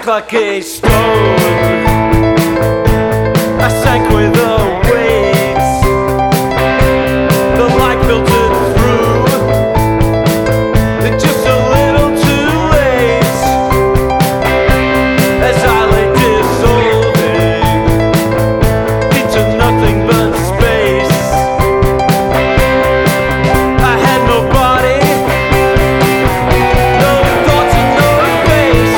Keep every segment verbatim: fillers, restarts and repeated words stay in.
sank like a stone. I sank with the waves. The light filtered through, then just a little too late. As I lay dissolving into nothing but space, I had no body, no thoughts and no face.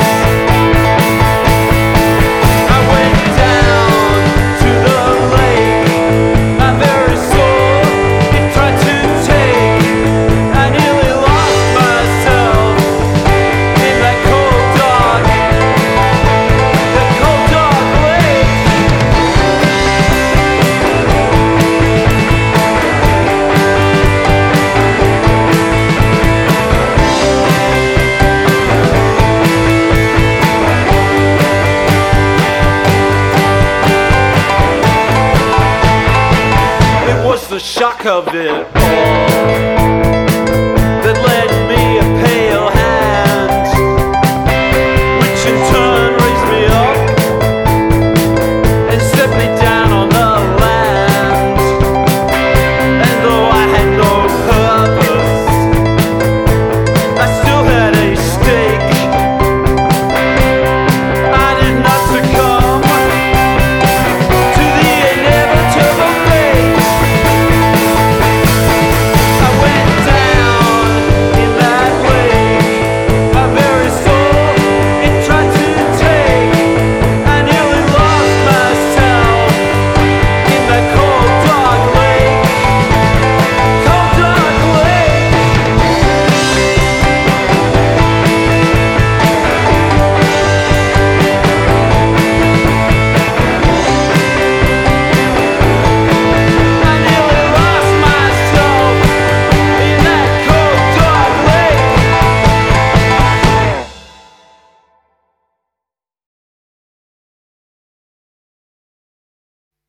I went down to the lake, my very soul it tried to take. I nearly lost myself in that cold dark, that cold dark lake. It was the shock of it all.